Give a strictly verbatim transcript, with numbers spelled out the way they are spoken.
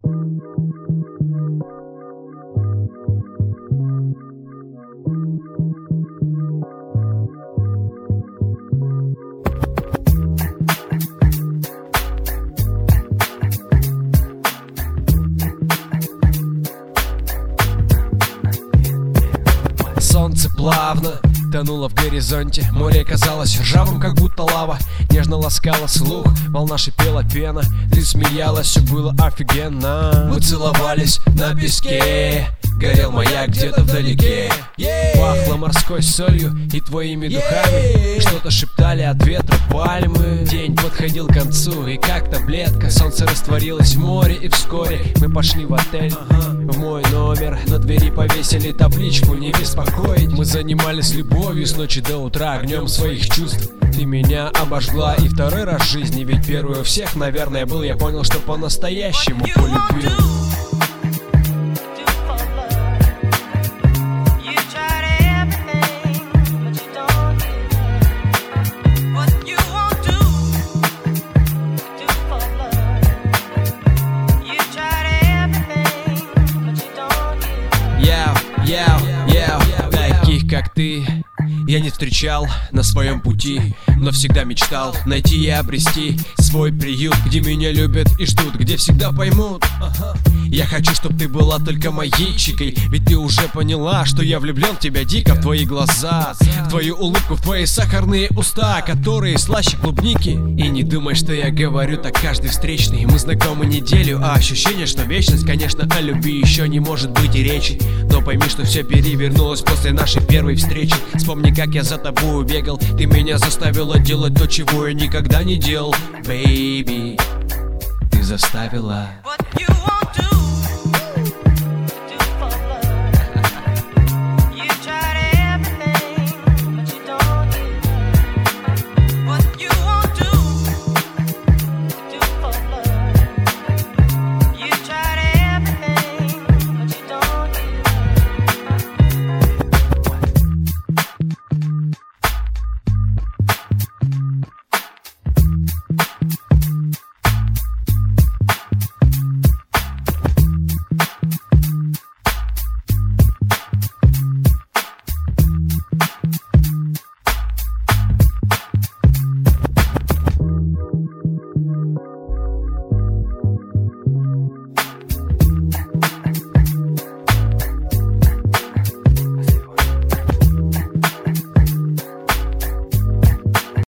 Солнце плавно тонуло в горизонте, море казалось ржавым, как будто лава. Нежно ласкала слух, волна шипела пена. Ты смеялась, все было офигенно. Мы целовались на песке, горел маяк где-то вдалеке. Пахло морской солью и твоими духами. Что-то шептали от ветра пальмы. День подходил к концу, и как таблетка солнце растворилось в море, и вскоре мы пошли в отель, в мой номер. На двери повесили табличку «Не беспокоить». Мы занимались любовью с ночи до утра, огнем своих чувств. Ты меня обожгла и второй раз в жизни, ведь первый у всех, наверное, был. Я понял, что по-настоящему полюбил. Yeah, yeah, yeah. Таких, как ты, я не встречал на своем пути, но всегда мечтал найти и обрести свой приют, где меня любят и ждут, где всегда поймут. Я хочу, чтоб ты была только моей чикой, ведь ты уже поняла, что я влюблен в тебя дико. В твои глаза, в твою улыбку, в твои сахарные уста, которые слаще клубники. И не думай, что я говорю так каждый встречный. Мы знакомы неделю, а ощущение, что вечность. Конечно, о любви еще не может быть и речи, но пойми, что все перевернулось после нашей первой встречи. Вспомни, как я за тобой бегал, ты меня заставила делать то, чего я никогда не делал. Baby, ты заставила.